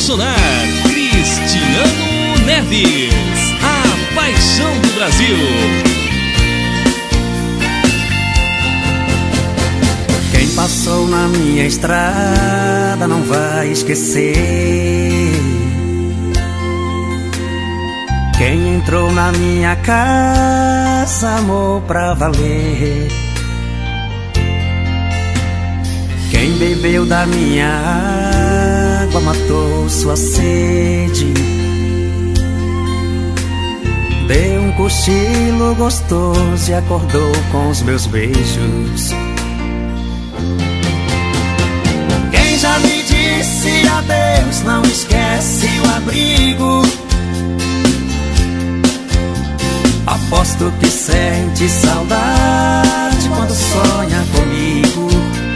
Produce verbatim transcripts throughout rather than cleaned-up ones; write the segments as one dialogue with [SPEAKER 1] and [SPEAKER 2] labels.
[SPEAKER 1] apaixonar. Cristiano Neves, a paixão do Brasil.
[SPEAKER 2] Quem passou na minha estrada não vai esquecer. Quem entrou na minha casa amou pra valer. Quem bebeu da minha água matou sua sede. Deu um cochilo gostoso e acordou com os meus beijos. Quem já me disse adeus não esquece o abrigo. Aposto que sente saudade quando sonha comigo.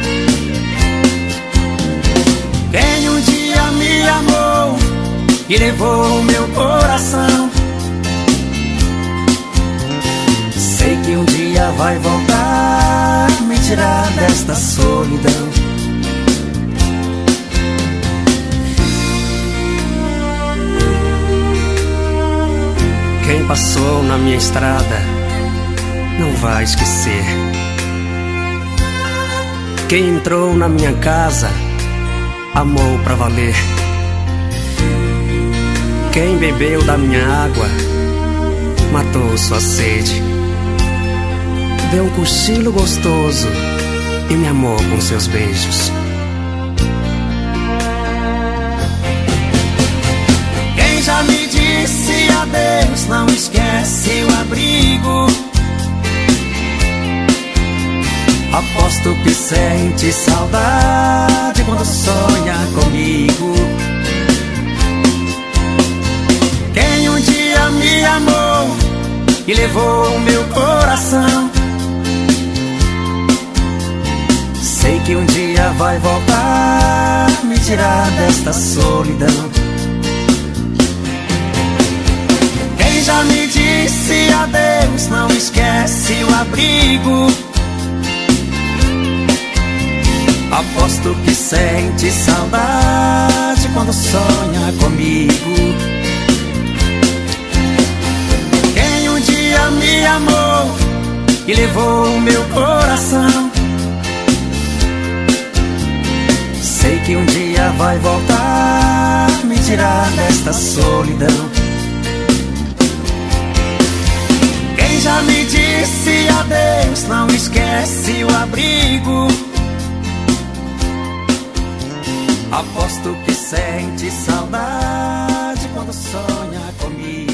[SPEAKER 2] Quem um dia me amou e levou o meu coração, sei que um dia vai voltar, me tirar desta solidão. Quem passou na minha estrada não vai esquecer. Quem entrou na minha casa amou pra valer. Quem bebeu da minha água matou sua sede. Deu um cochilo gostoso e me amou com seus beijos. Quem já me disse adeus não esquece o abrigo. Aposto que sente saudade quando sonha comigo. Quem um dia me amou e levou o meu coração, sei que um dia vai voltar, me tirar desta solidão. Quem já me disse adeus não esquece o abrigo. Aposto que sente saudade quando sonha comigo. Quem um dia me amou e levou o meu coração, sei que um dia vai voltar, me tirar desta solidão. Quem já me disse adeus não esquece o abrigo. Aposto que sente saudade quando sonha comigo.